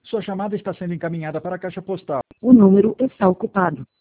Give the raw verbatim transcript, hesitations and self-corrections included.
Sua chamada está sendo encaminhada para a caixa postal. O número está ocupado.